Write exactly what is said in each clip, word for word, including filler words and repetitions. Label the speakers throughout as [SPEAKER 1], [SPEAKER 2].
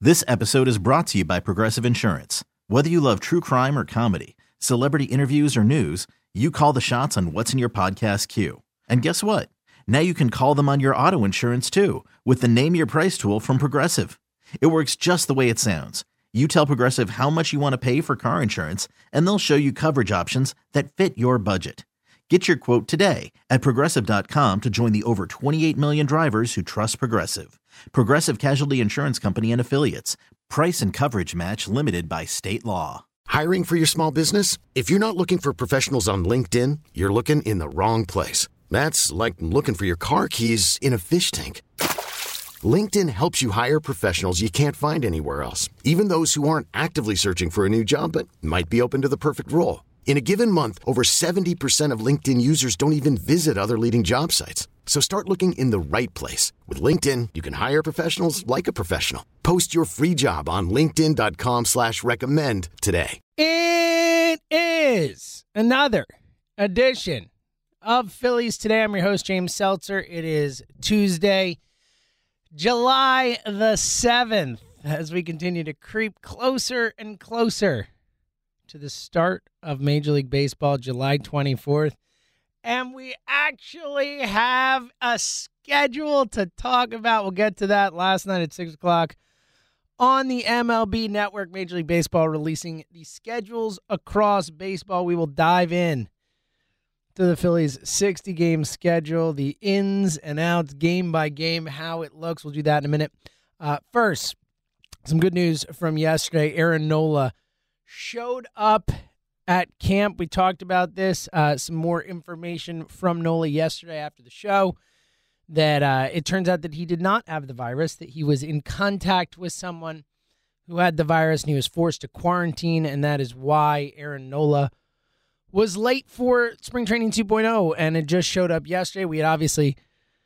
[SPEAKER 1] This episode is brought to you by Progressive Insurance. Whether you love true crime or comedy, celebrity interviews or news, you call the shots on what's in your podcast queue. And guess what? Now you can call them on your auto insurance too with the Name Your Price tool from Progressive. It works just the way it sounds. You tell Progressive how much you want to pay for car insurance, and they'll show you coverage options that fit your budget. Get your quote today at Progressive dot com to join the over twenty-eight million drivers who trust Progressive. Progressive Casualty Insurance Company and Affiliates. Price and coverage match limited by state law.
[SPEAKER 2] Hiring for your small business? If you're not looking for professionals on LinkedIn, you're looking in the wrong place. That's like looking for your car keys in a fish tank. LinkedIn helps you hire professionals you can't find anywhere else, even those who aren't actively searching for a new job but might be open to the perfect role. In a given month, over seventy percent of LinkedIn users don't even visit other leading job sites. So start looking in the right place. With LinkedIn, you can hire professionals like a professional. Post your free job on linkedin dot com slash recommend today.
[SPEAKER 3] It is another edition of Phillies Today. I'm your host, James Seltzer. It is Tuesday, July the seventh, as we continue to creep closer and closer to the start of Major League Baseball, July twenty-fourth. And we actually have a schedule to talk about. We'll get to that last night at six o'clock on the M L B Network. Major League Baseball releasing the schedules across baseball. We will dive in to the Phillies' sixty-game schedule, the ins and outs, game by game, how it looks. We'll do that in a minute. Uh, first, some good news from yesterday. Aaron Nola showed up at camp. We talked about this. Uh, some more information from Nola yesterday after the show, that uh, it turns out that he did not have the virus, that he was in contact with someone who had the virus, and he was forced to quarantine, and that is why Aaron Nola was late for Spring Training two point oh, and it just showed up yesterday. We had obviously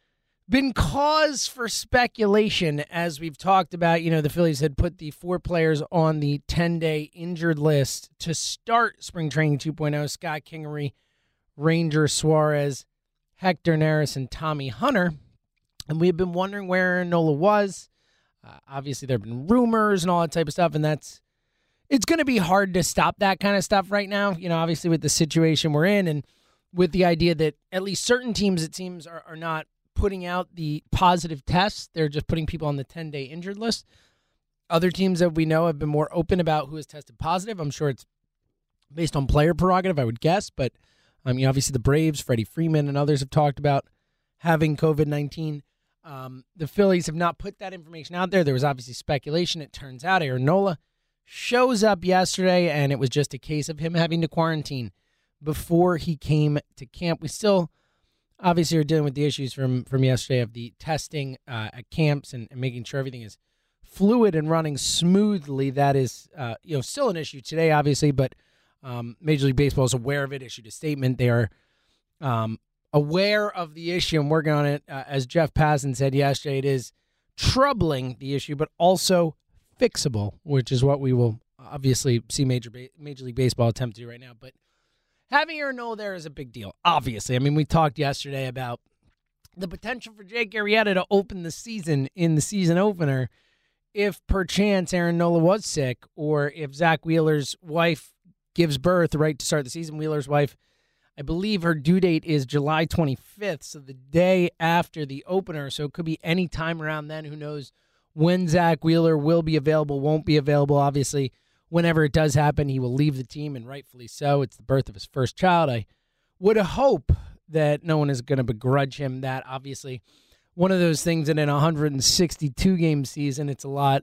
[SPEAKER 3] been cause for speculation, as we've talked about. You know, the Phillies had put the four players on the ten-day injured list to start Spring Training two point oh, Scott Kingery, Ranger Suarez, Hector Neris, and Tommy Hunter. And we have been wondering where Aaron Nola was. Uh, obviously, there have been rumors and all that type of stuff, and that's it's going to be hard to stop that kind of stuff right now. You know, obviously with the situation we're in, and with the idea that at least certain teams, it seems, are, are not putting out the positive tests. They're just putting people on the ten-day injured list. Other teams that we know have been more open about who has tested positive. I'm sure it's based on player prerogative, I would guess. But I mean, obviously the Braves, Freddie Freeman, and others have talked about having covid nineteen. Um, the Phillies have not put that information out there. There was obviously speculation. It turns out Aaron Nola shows up yesterday, and it was just a case of him having to quarantine before he came to camp. We still obviously, we're dealing with the issues from, from yesterday of the testing uh, at camps and, and making sure everything is fluid and running smoothly. That is, uh, you know, still an issue today, obviously, but um, Major League Baseball is aware of it, issued a statement. They are um, aware of the issue and working on it. Uh, as Jeff Passan said yesterday, it is troubling, the issue, but also fixable, which is what we will obviously see Major ba- Major League Baseball attempt to do right now. But having Aaron Nola there is a big deal, obviously. I mean, we talked yesterday about the potential for Jake Arrieta to open the season in the season opener if perchance Aaron Nola was sick, or if Zach Wheeler's wife gives birth right to start the season. Wheeler's wife, I believe her due date is July twenty-fifth, so the day after the opener. So it could be any time around then. Who knows when Zach Wheeler will be available, won't be available, obviously. Whenever it does happen, he will leave the team, and rightfully so. It's the birth of his first child. I would hope that no one is going to begrudge him that. Obviously, one of those things that in a one hundred sixty-two game season, it's a lot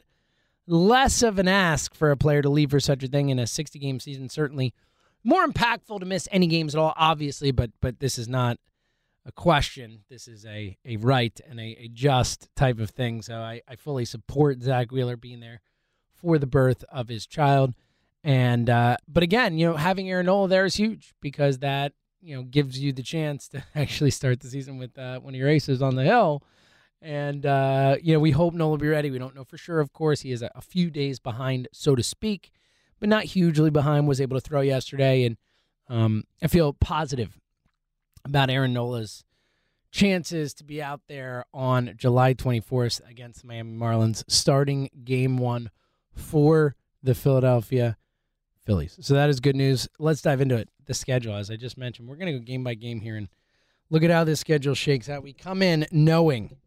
[SPEAKER 3] less of an ask for a player to leave for such a thing. In a sixty game season, certainly more impactful to miss any games at all, obviously, but but this is not a question. This is a, a right and a, a just type of thing. So I, I fully support Zach Wheeler being there for the birth of his child. And uh, but again, you know, having Aaron Nola there is huge, because that, you know, gives you the chance to actually start the season with uh, one of your aces on the hill. And, uh, you know, we hope Nola will be ready. We don't know for sure, of course. He is a, a few days behind, so to speak, but not hugely behind. Was able to throw yesterday. And um, I feel positive about Aaron Nola's chances to be out there on July twenty-fourth against the Miami Marlins, starting game one for the Philadelphia Phillies. So that is good news. Let's dive into it. The schedule, as I just mentioned, we're going to go game by game here and look at how this schedule shakes out. We come in knowing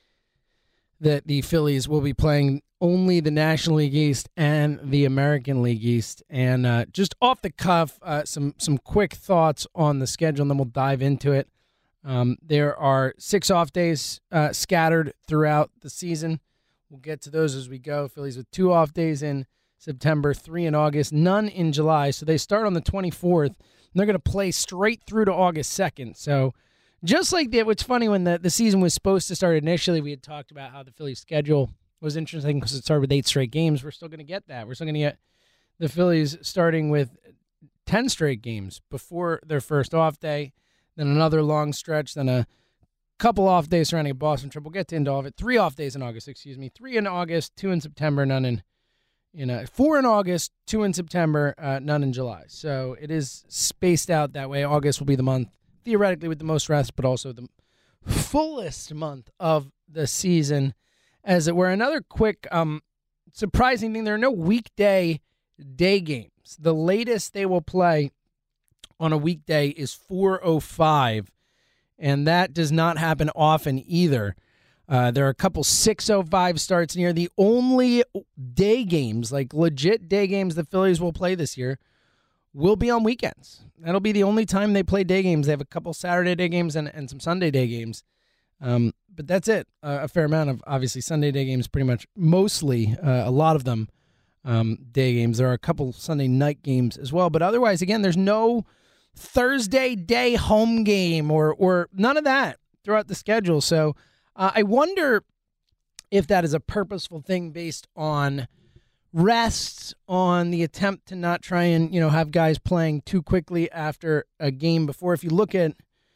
[SPEAKER 3] that the Phillies will be playing only the National League East and the American League East. And uh, just off the cuff, uh, some some quick thoughts on the schedule, and then we'll dive into it. Um, there are six off days uh, scattered throughout the season. We'll get to those as we go. Phillies with two off days in September, three in August, none in July. So they start on the twenty-fourth, and they're going to play straight through to August second. So just like that, what's funny, when the, the season was supposed to start initially, we had talked about how the Phillies' schedule was interesting because it started with eight straight games. We're still going to get that. We're still going to get the Phillies starting with ten straight games before their first off day, then another long stretch, then a couple off days surrounding a Boston trip. We'll get into all of it. Three off days in August, excuse me. Three in August, two in September, none in, you know, four in August, two in September, uh, none in July. So it is spaced out that way. August will be the month, theoretically, with the most rest, but also the fullest month of the season, as it were. Another quick um, surprising thing, there are no weekday day games. The latest they will play on a weekday is four oh five, and that does not happen often either. Uh, there are a couple six oh five starts near. The only day games, like legit day games the Phillies will play this year, will be on weekends. That'll be the only time they play day games. They have a couple Saturday day games and, and some Sunday day games. Um, but that's it. Uh, a fair amount of, obviously, Sunday day games, pretty much mostly, uh, a lot of them, um, day games. There are a couple Sunday night games as well. But otherwise, again, there's no Thursday day home game or or none of that throughout the schedule. So uh, I wonder if that is a purposeful thing based on rests, on the attempt to not try and, you know, have guys playing too quickly after a game before. If you look at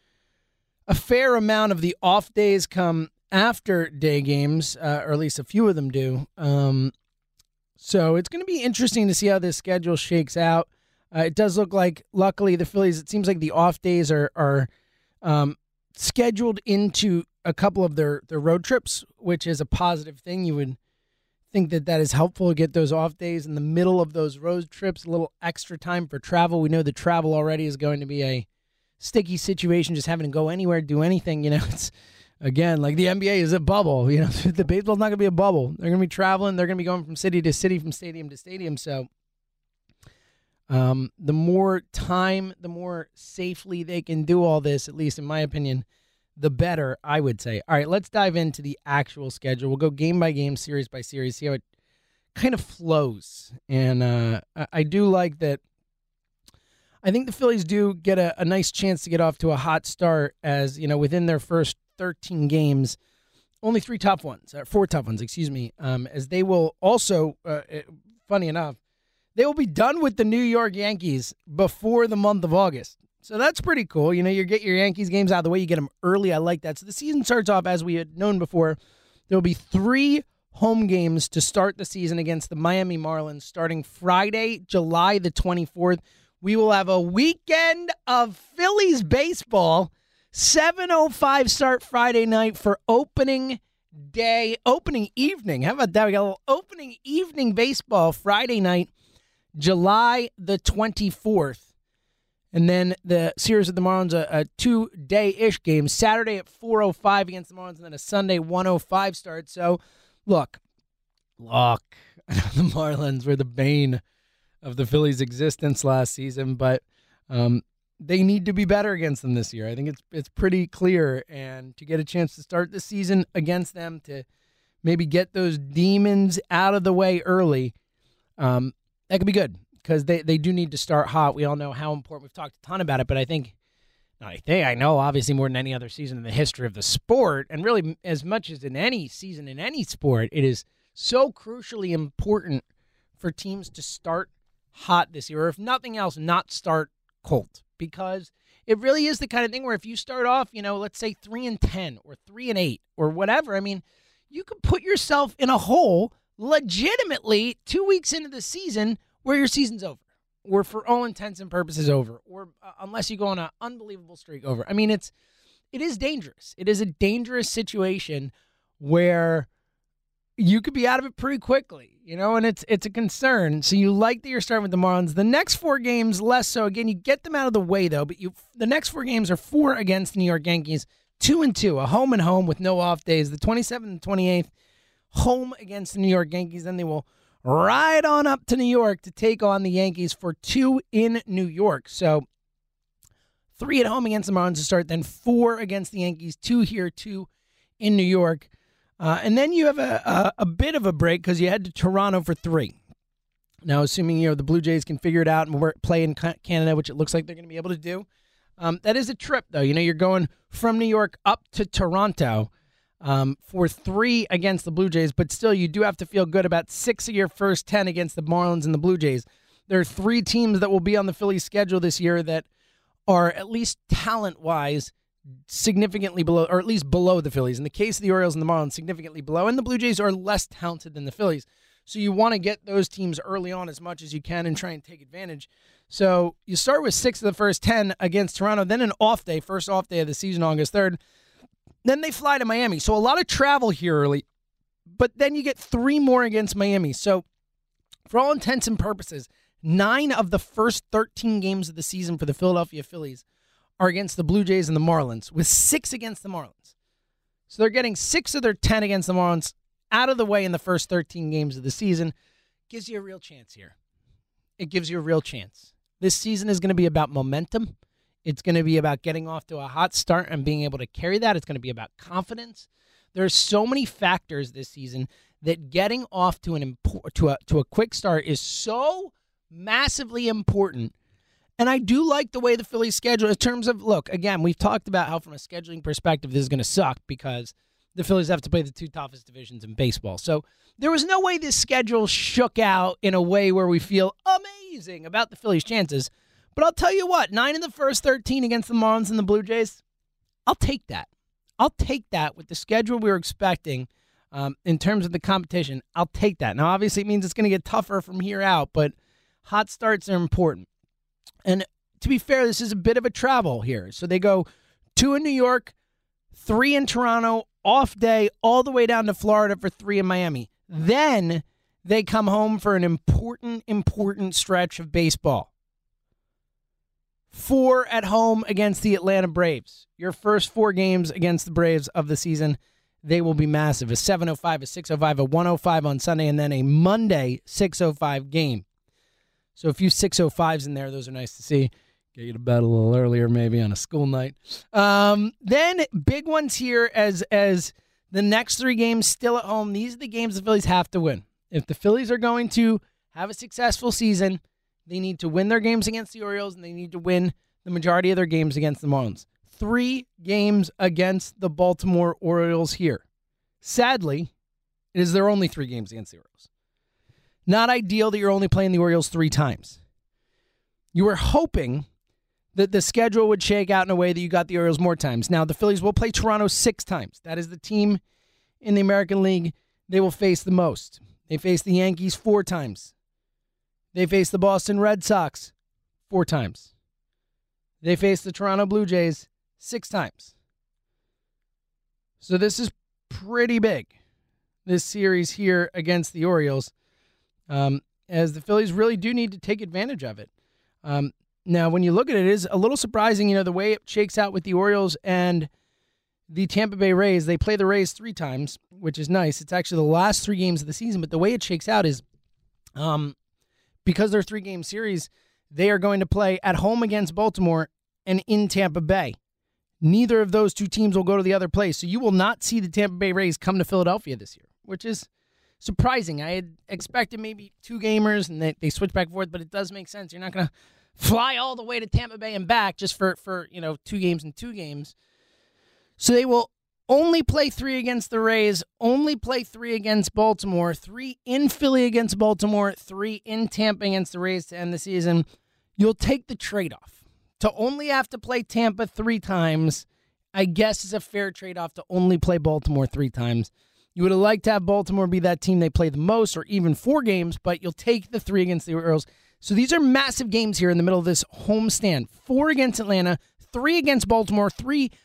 [SPEAKER 3] a fair amount of the off days come after day games, uh, or at least a few of them do. Um, so it's going to be interesting to see how this schedule shakes out. Uh, it does look like, luckily, the Phillies, it seems like the off days are are um, scheduled into a couple of their, their road trips, which is a positive thing. You would think that that is helpful to get those off days in the middle of those road trips, a little extra time for travel. We know the travel already is going to be a sticky situation, just having to go anywhere, do anything. You know, it's, again, like the N B A is a bubble. You know, the baseball's not going to be a bubble. They're going to be traveling. They're going to be going from city to city, from stadium to stadium. So um, the more time, the more safely they can do all this, at least in my opinion, the better, I would say. All right, let's dive into the actual schedule. We'll go game by game, series by series, see how it kind of flows. And uh, I do like that. I think the Phillies do get a, a nice chance to get off to a hot start, as, you know, within their first thirteen games, only three tough ones, or four tough ones, excuse me, um, as they will also, uh, funny enough, they will be done with the New York Yankees before the month of August. So that's pretty cool. You know, you get your Yankees games out of the way. You get them early. I like that. So the season starts off, as we had known before. There will be three home games to start the season against the Miami Marlins, starting Friday, July the twenty-fourth. We will have a weekend of Phillies baseball. seven oh five start Friday night for opening day, opening evening. How about that? We got a little opening evening baseball Friday night, July the twenty-fourth. And then the series of the Marlins, a, a two-day-ish game, Saturday at four oh five against the Marlins, and then a Sunday one oh five start. So, look, look, the Marlins were the bane of the Phillies' existence last season, but um, they need to be better against them this year. I think it's it's pretty clear, and to get a chance to start the season against them, to maybe get those demons out of the way early, um, that could be good. Because they, they do need to start hot. We all know how important. We've talked a ton about it, but I think, I think I know, obviously more than any other season in the history of the sport, and really as much as in any season in any sport, it is so crucially important for teams to start hot this year, or if nothing else, not start cold. Because it really is the kind of thing where if you start off, you know, let's say three and ten or three and eight or whatever, I mean, you could put yourself in a hole legitimately two weeks into the season where your season's over, or for all intents and purposes over, or uh, unless you go on an unbelievable streak over. I mean, it's it is dangerous. It is a dangerous situation where you could be out of it pretty quickly, you know, and it's it's a concern. So you like that you're starting with the Marlins. The next four games, less so. Again, you get them out of the way, though, but you the next four games are four against the New York Yankees, two and two, a home and home with no off days. The twenty-seventh and twenty-eighth, home against the New York Yankees. Then they will ride on up to New York to take on the Yankees for two in New York. So three at home against the Marlins to start, then four against the Yankees, two here, two in New York. Uh, and then you have a, a, a bit of a break because you head to Toronto for three. Now, assuming you know the Blue Jays can figure it out and work, play in Canada, which it looks like they're going to be able to do. Um, that is a trip, though. You know, you're going from New York up to Toronto um, for three against the Blue Jays, but still you do have to feel good about six of your first ten against the Marlins and the Blue Jays. There are three teams that will be on the Phillies schedule this year that are, at least talent-wise, significantly below, or at least below the Phillies. In the case of the Orioles and the Marlins, significantly below. And the Blue Jays are less talented than the Phillies. So you want to get those teams early on as much as you can and try and take advantage. So you start with six of the first ten against Toronto, then an off day, first off day of the season, August third. Then they fly to Miami. So a lot of travel here early. But then you get three more against Miami. So for all intents and purposes, nine of the first thirteen games of the season for the Philadelphia Phillies are against the Blue Jays and the Marlins, with six against the Marlins. So they're getting six of their ten against the Marlins out of the way in the first thirteen games of the season. Gives you a real chance here. It gives you a real chance. This season is going to be about momentum. It's going to be about getting off to a hot start and being able to carry that. It's going to be about confidence. There's so many factors this season that getting off to an impor- to a to a quick start is so massively important. And I do like the way the Phillies schedule in terms of, look, again, we've talked about how from a scheduling perspective this is going to suck because the Phillies have to play the two toughest divisions in baseball. So there was no way this schedule shook out in a way where we feel amazing about the Phillies' chances. But I'll tell you what, nine in the first thirteen against the Marlins and the Blue Jays, I'll take that. I'll take that with the schedule we were expecting um, in terms of the competition. I'll take that. Now, obviously, it means it's going to get tougher from here out, but hot starts are important. And to be fair, this is a bit of a travel here. So they go two in New York, three in Toronto, off day, all the way down to Florida for three in Miami. Then they come home for an important, important stretch of baseball. Four at home against the Atlanta Braves. Your first four games against the Braves of the season, they will be massive. A seven oh five, a six oh five, a one oh five on Sunday, and then a Monday six oh five game. So a few six oh fives in there. Those are nice to see. Get you to bed a little earlier maybe on a school night. Um, then big ones here as as the next three games still at home. These are the games the Phillies have to win. If the Phillies are going to have a successful season, they need to win their games against the Orioles, and they need to win the majority of their games against the Marlins. Three games against the Baltimore Orioles here. Sadly, it is their only three games against the Orioles. Not ideal that you're only playing the Orioles three times. You were hoping that the schedule would shake out in a way that you got the Orioles more times. Now, the Phillies will play Toronto six times. That is the team in the American League they will face the most. They face the Yankees four times. They face the Boston Red Sox four times. They face the Toronto Blue Jays six times. So this is pretty big, this series here against the Orioles. Um, as the Phillies really do need to take advantage of it. Um, now, when you look at it, it is a little surprising, you know, the way it shakes out with the Orioles and the Tampa Bay Rays. They play the Rays three times, which is nice. It's actually the last three games of the season, but the way it shakes out is um, because they're three-game series, they are going to play at home against Baltimore and in Tampa Bay. Neither of those two teams will go to the other place, so you will not see the Tampa Bay Rays come to Philadelphia this year, which is surprising. I had expected maybe two gamers, and they, they switch back and forth, but it does make sense. You're not going to fly all the way to Tampa Bay and back just for, for you know two games and two games. So they will only play three against the Rays, only play three against Baltimore, three in Philly against Baltimore, three in Tampa against the Rays to end the season. You'll take the trade-off. To only have to play Tampa three times, I guess is a fair trade-off to only play Baltimore three times. You would have liked to have Baltimore be that team they play the most, or even four games, but you'll take the three against the Orioles. So these are massive games here in the middle of this homestand. Four against Atlanta, three against Baltimore, three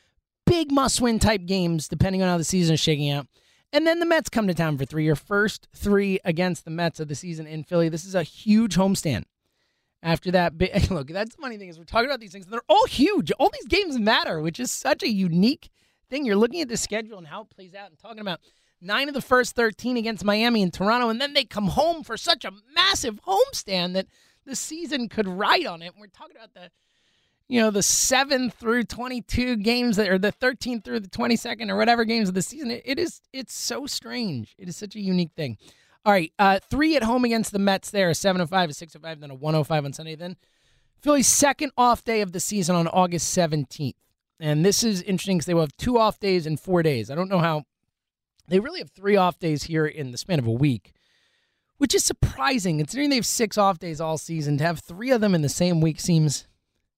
[SPEAKER 3] big must-win type games, depending on how the season is shaking out. And then the Mets come to town for three. Your first three against the Mets of the season in Philly. This is a huge homestand. After that, look, that's the funny thing is we're talking about these things. They're all huge. All these games matter, which is such a unique thing. You're looking at the schedule and how it plays out and talking about nine of the first thirteen against Miami and Toronto, and then they come home for such a massive homestand that the season could ride on it. And we're talking about the, you know, the seven through twenty-two games that, or the thirteen through the twenty-second or whatever games of the season. It, it is, it's so strange. It is such a unique thing. All right, uh, three at home against the Mets there, a seven oh five, a six oh five, then a one oh five on Sunday. Then Philly's second off day of the season on August seventeenth. And this is interesting because they will have two off days in four days. I don't know how. They really have three off days here in the span of a week, which is surprising. Considering they have six off days all season, to have three of them in the same week seems,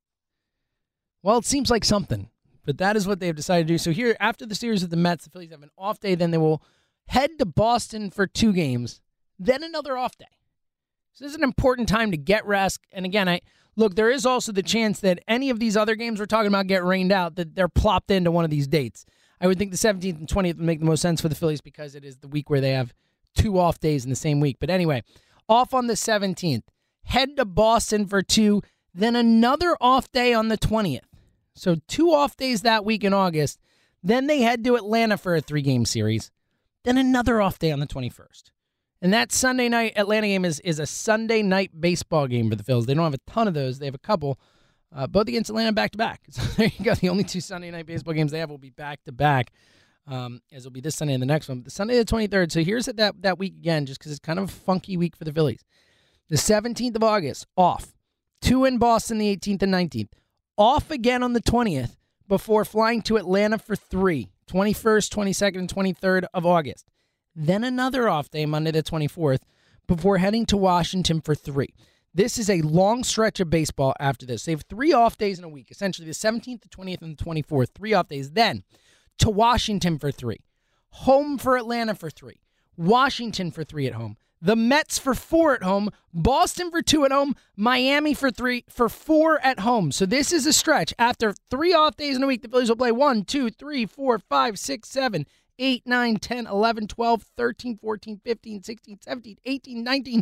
[SPEAKER 3] well, it seems like something. But that is what they've decided to do. So here, after the series with the Mets, the Phillies have an off day. Then they will head to Boston for two games, then another off day. So this is an important time to get rest. And again, I look, there is also the chance that any of these other games we're talking about get rained out, that they're plopped into one of these dates. I would think the seventeenth and twentieth would make the most sense for the Phillies because it is the week where they have two off days in the same week. But anyway, off on the seventeenth, head to Boston for two, then another off day on the twentieth. So two off days that week in August. Then they head to Atlanta for a three-game series. Then another off day on the twenty-first. And that Sunday night Atlanta game is, is a Sunday night baseball game for the Phils. They don't have a ton of those. They have a couple, uh, both against Atlanta back-to-back. So there you go. The only two Sunday night baseball games they have will be back-to-back, um, as will be this Sunday and the next one. But the Sunday the twenty-third. So here's that, that week again, just because it's kind of a funky week for the Phillies. The seventeenth of August, off. Two in Boston the eighteenth and nineteenth. Off again on the twentieth before flying to Atlanta for three. twenty-first, twenty-second, and twenty-third of August. Then another off day, Monday the twenty-fourth, before heading to Washington for three. This is a long stretch of baseball after this. They have three off days in a week, essentially the seventeenth, the twentieth, and the twenty-fourth. Three off days. Then to Washington for three. Home for Atlanta for three. Washington for three at home. The Mets for four at home. Boston for two at home. Miami for three, for four at home. So this is a stretch. After three off days in a week, the Phillies will play one, two, three, four, five, six, seven, eight, nine, ten, eleven, twelve, thirteen, fourteen, fifteen, sixteen, seventeen, eighteen, nineteen,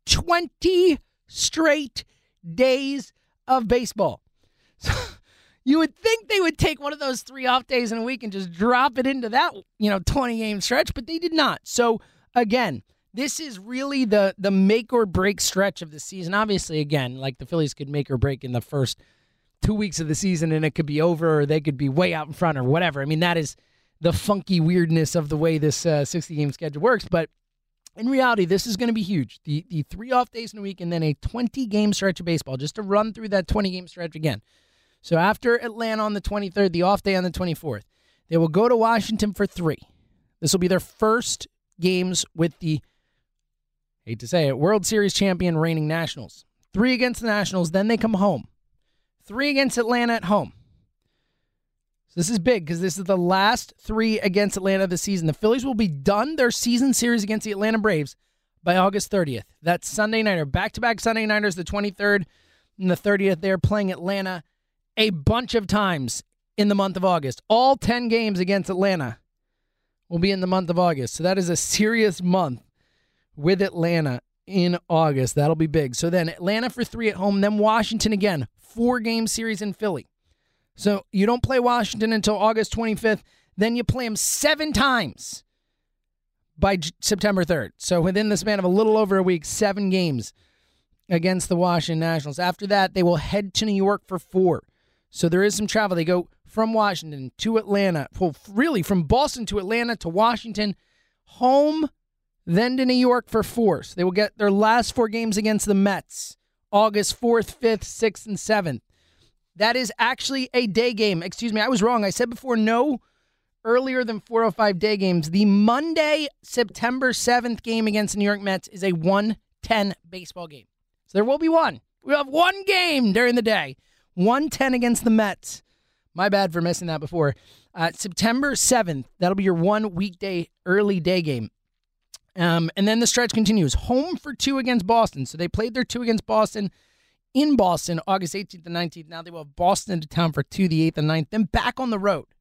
[SPEAKER 3] twenty straight days of baseball. So you would think they would take one of those three off days in a week and just drop it into that, you know, twenty-game stretch, but they did not. So again, this is really the the make or break stretch of the season. Obviously, again, like the Phillies could make or break in the first two weeks of the season and it could be over, or they could be way out in front or whatever. I mean, that is the funky weirdness of the way this uh, sixty-game schedule works. But in reality, this is going to be huge. The the three off days in a week and then a twenty-game stretch of baseball, just to run through that twenty-game stretch again. So after Atlanta on the twenty-third, the off day on the twenty-fourth, they will go to Washington for three. This will be their first games with the, hate to say it, World Series champion reigning Nationals. Three against the Nationals, then they come home. Three against Atlanta at home. So this is big because this is the last three against Atlanta this season. The Phillies will be done their season series against the Atlanta Braves by August thirtieth. That's Sunday nighter. Back-to-back Sunday nighters, the twenty-third and the thirtieth. They're playing Atlanta a bunch of times in the month of August. All ten games against Atlanta will be in the month of August. So that is a serious month with Atlanta in August. That'll be big. So then Atlanta for three at home, then Washington again. Four-game series in Philly. So you don't play Washington until August twenty-fifth. Then you play them seven times by J- September third. So within the span of a little over a week, seven games against the Washington Nationals. After that, they will head to New York for four. So there is some travel. They go from Washington to Atlanta. Well, really from Boston to Atlanta to Washington, home, then to New York for four. So they will get their last four games against the Mets, August fourth, fifth, sixth, and seventh. That is actually a day game. Excuse me, I was wrong. I said before no earlier than four oh five day games. The Monday, September seventh game against the New York Mets is a one ten baseball game. So there will be one. We'll have one game during the day. one ten against the Mets. My bad for missing that before. Uh, September seventh, that'll be your one weekday early day game. Um, and then the stretch continues. Home for two against Boston. So they played their two against Boston in Boston, August eighteenth and nineteenth. Now they will have Boston to town for two, the eighth and ninth, then back on the road.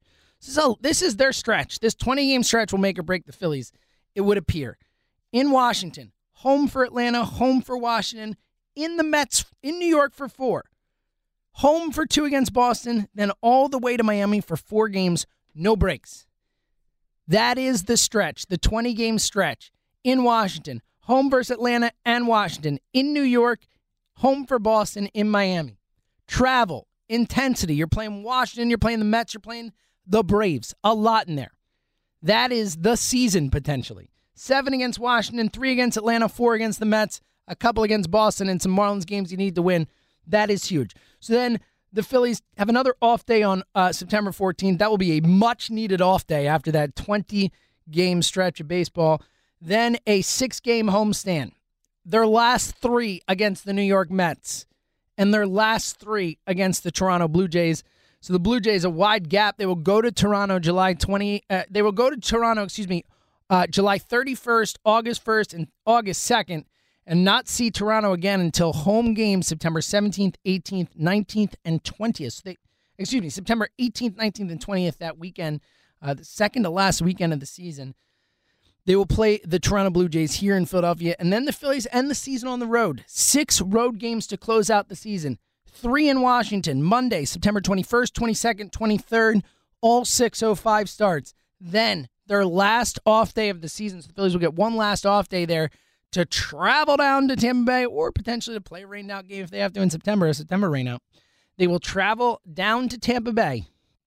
[SPEAKER 3] So this is their stretch. This twenty-game stretch will make or break the Phillies, it would appear. In Washington, home for Atlanta, home for Washington, in the Mets, in New York for four. Home for two against Boston, then all the way to Miami for four games, no breaks. That is the stretch, the twenty-game stretch. In Washington, home versus Atlanta and Washington. In New York, home for Boston, in Miami. Travel, intensity. You're playing Washington, you're playing the Mets, you're playing the Braves. A lot in there. That is the season, potentially. Seven against Washington, three against Atlanta, four against the Mets, a couple against Boston, and some Marlins games you need to win. That is huge. So then the Phillies have another off day on uh, September fourteenth. That will be a much-needed off day after that twenty-game stretch of baseball. Then a six-game homestand. Their last three against the New York Mets and their last three against the Toronto Blue Jays. So the Blue Jays, a wide gap. They will go to Toronto July twentieth. Uh, they will go to Toronto, excuse me, uh, July thirty-first, August first, and August second, and not see Toronto again until home games September seventeenth, eighteenth, nineteenth, and twentieth. So they, excuse me, September eighteenth, nineteenth, and twentieth, that weekend, uh, the second to last weekend of the season. They will play the Toronto Blue Jays here in Philadelphia, and then the Phillies end the season on the road. Six road games to close out the season. Three in Washington, Monday, September twenty-first, twenty-second, twenty-third, all six oh five starts. Then their last off day of the season, so the Phillies will get one last off day there to travel down to Tampa Bay or potentially to play a rain-out game if they have to in September, a September rain-out. They will travel down to Tampa Bay,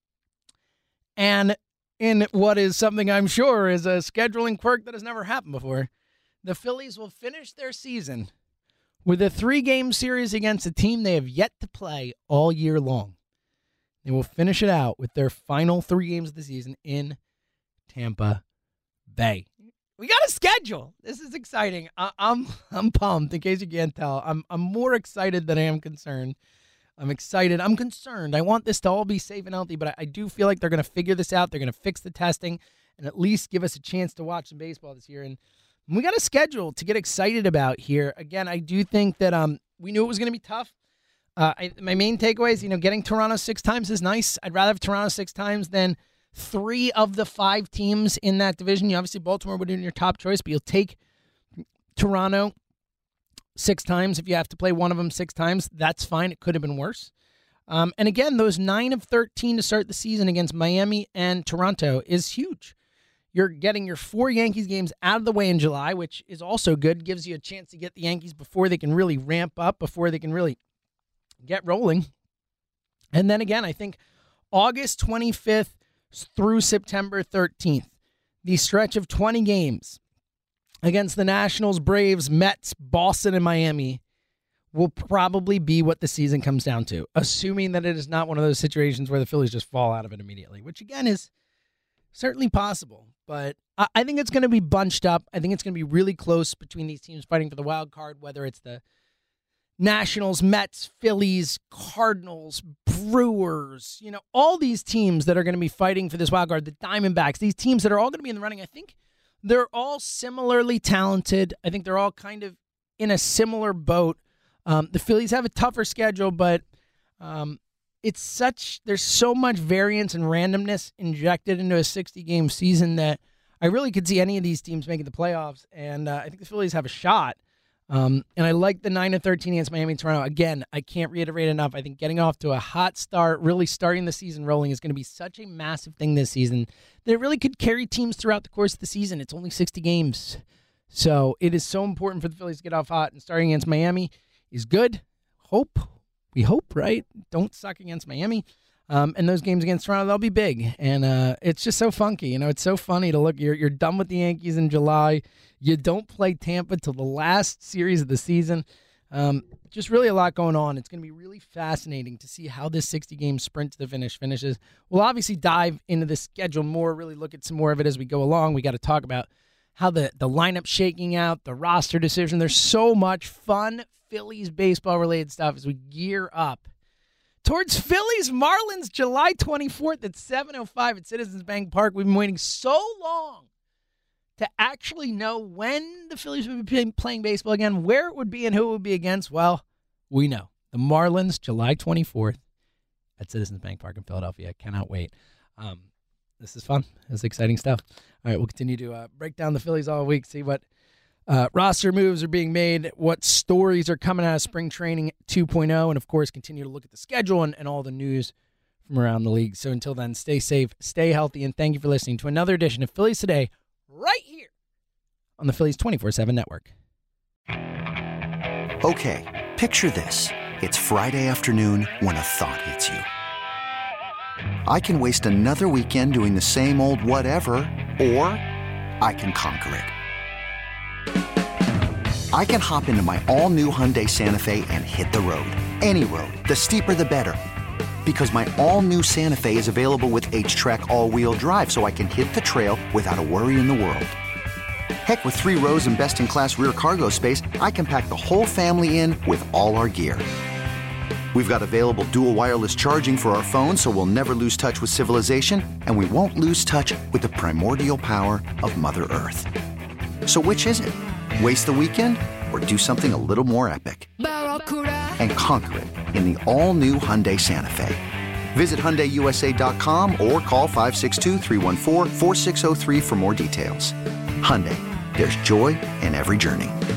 [SPEAKER 3] and in what is something I'm sure is a scheduling quirk that has never happened before, the Phillies will finish their season with a three-game series against a team they have yet to play all year long. They will finish it out with their final three games of the season in Tampa Bay. We got a schedule. This is exciting. I- I'm I'm pumped. In case you can't tell, I'm I'm more excited than I am concerned. I'm excited. I'm concerned. I want this to all be safe and healthy, but I, I do feel like they're going to figure this out. They're going to fix the testing and at least give us a chance to watch some baseball this year. And we got a schedule to get excited about here. Again, I do think that um we knew it was going to be tough. Uh, I, my main takeaway is, you know, getting Toronto six times is nice. I'd rather have Toronto six times than three of the five teams in that division. You obviously, Baltimore would be your top choice, but you'll take Toronto six times. If you have to play one of them six times, that's fine. It could have been worse. Um, and again, those nine of thirteen to start the season against Miami and Toronto is huge. You're getting your four Yankees games out of the way in July, which is also good. Gives you a chance to get the Yankees before they can really ramp up, before they can really get rolling. And then again, I think August twenty-fifth through September thirteenth, the stretch of twenty games against the Nationals, Braves, Mets, Boston, and Miami will probably be what the season comes down to, assuming that it is not one of those situations where the Phillies just fall out of it immediately, which again is certainly possible. But I think it's going to be bunched up. I think it's going to be really close between these teams fighting for the wild card, whether it's the Nationals, Mets, Phillies, Cardinals, Brewers, you know, all these teams that are going to be fighting for this wild card, the Diamondbacks, these teams that are all going to be in the running. I think they're all similarly talented. I think they're all kind of in a similar boat. Um, the Phillies have a tougher schedule, but um, it's such, there's so much variance and randomness injected into a sixty-game season that I really could see any of these teams making the playoffs, and uh, I think the Phillies have a shot. Um, and I like the nine of thirteen against Miami and Toronto. Again, I can't reiterate enough. I think getting off to a hot start, really starting the season rolling, is going to be such a massive thing this season that it really could carry teams throughout the course of the season. It's only sixty games. So it is so important for the Phillies to get off hot, and starting against Miami is good. Hope. We hope, right? Don't suck against Miami. Um, and those games against Toronto, they'll be big. And uh, it's just so funky. You know, it's so funny to look. You're, you're done with the Yankees in July. You don't play Tampa till the last series of the season. Um, just really a lot going on. It's going to be really fascinating to see how this sixty-game sprint to the finish finishes. We'll obviously dive into the schedule more, really look at some more of it as we go along. We got to talk about how the, the lineup's shaking out, the roster decision. There's so much fun Phillies baseball-related stuff as we gear up towards Phillies Marlins July twenty-fourth at seven oh five at Citizens Bank Park. We've been waiting so long to actually know when the Phillies would be playing baseball again, where it would be, and who it would be against. Well, we know. The Marlins July twenty-fourth at Citizens Bank Park in Philadelphia. Cannot wait. Um, this is fun. This is exciting stuff. All right, we'll continue to uh, break down the Phillies all week, see what uh, roster moves are being made, what stories are coming out of spring training two point oh, and, of course, continue to look at the schedule and, and all the news from around the league. So until then, stay safe, stay healthy, and thank you for listening to another edition of Phillies Today right here on the Phillies twenty-four seven Network.
[SPEAKER 4] Okay, picture this. It's Friday afternoon when a thought hits you. I can waste another weekend doing the same old whatever, or I can conquer it. I can hop into my all-new Hyundai Santa Fe and hit the road. Any road. The steeper, the better. Because my all-new Santa Fe is available with H-Track all-wheel drive, so I can hit the trail without a worry in the world. Heck, with three rows and best-in-class rear cargo space, I can pack the whole family in with all our gear. We've got available dual wireless charging for our phones, so we'll never lose touch with civilization, and we won't lose touch with the primordial power of Mother Earth. So which is it? Waste the weekend or do something a little more epic? And conquer it in the all-new Hyundai Santa Fe. Visit Hyundai U S A dot com or call five six two, three one four, four six zero three for more details. Hyundai, there's joy in every journey.